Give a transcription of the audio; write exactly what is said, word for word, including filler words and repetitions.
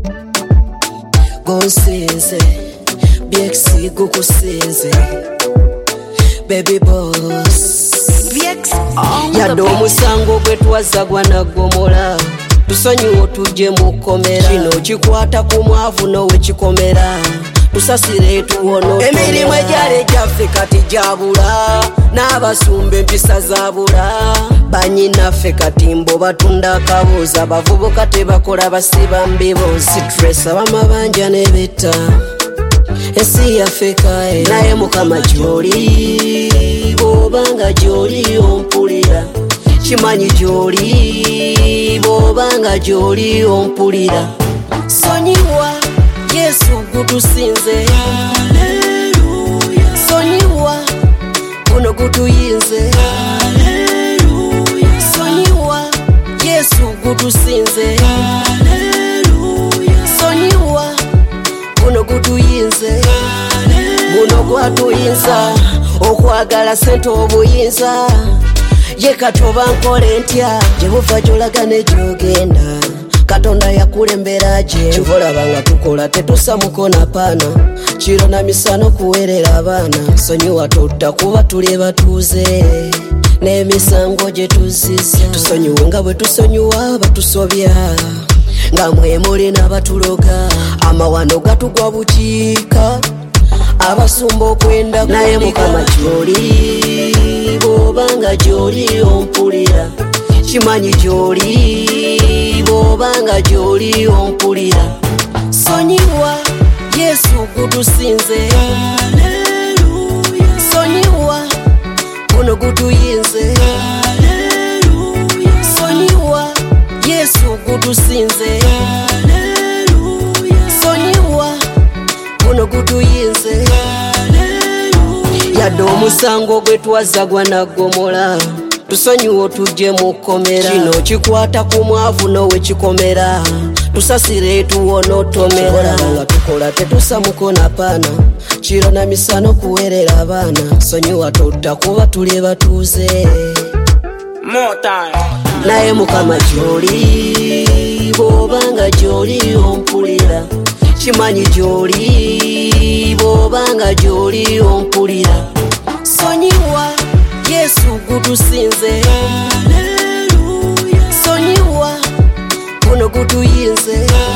gonsinze bx gukusinze baby boss bx yadde omusango gwe twazagwa nagomola tusonyiwo tujje mukomera kino kikwata ku mwavu nowe kikomera tusasire tuwono emirimu egyali gyaffe kati jabula n'abasumba empisa zabula banyinaffe kati mbo batunda akabuuza bavubuka tebakola basiba mbibo stress abamabanja nebetta ensi yaffe kae naye mukama gy'oli bw'obanga gy'oli ompulira kimanyi gy'oli bw'obanga gy'oli ompulira sonyiwa Yesu gutusinze Hallelujah sonyiwa kuno gutuyinze Hallelujah sonyiwa Yesu gutusinze Hallelujah sonyiwa kuno gutuyinze guno gwatuyinza okwagala sente obuyinza ye katoba nkole ntya gyebuva gyolagane gyogenda Katonda yakulembera je kivolabanga tukola tetusa mukona pana kiro na misano kuwerera abaana sonyiwa tutta kuba tuli batuuze n'emisango gye tuziza tusonyiwe nga bwe tusonyiwa batusobya nga mwe muli n'abatuloga amawano gatugwa bukiika abasumba okwenda naye mukama gy'oli bw'obanga gy'oli ompulira kimanyi gy'oli bw'obanga gy'oli ompulira sonyiwa Yesu gutusinze Hallelujah sonyiwa kuno gutuyinze Hallelujah sonyiwa Yesu gutusinze Hallelujah sonyiwa kuno gutuyinze Hallelujah yadde omusango gwe twazagwa nagomola tusonyiwo tujje mukomera kino kikwata ku mwavu nowe kikomera tusasire tuwono tomera nga tukola tetusa mukona pana kiro na misano kuwerera abaana sonyiwa tutta kuba tuli batuuze naye mukama gy'oli bw'obanga gy'oli ompulira kimanyi gy'oli bw'obanga gy'oli ompulira sonyiwa Yesu gutusinze Hallelujah sonyiwa kuno gutuyinze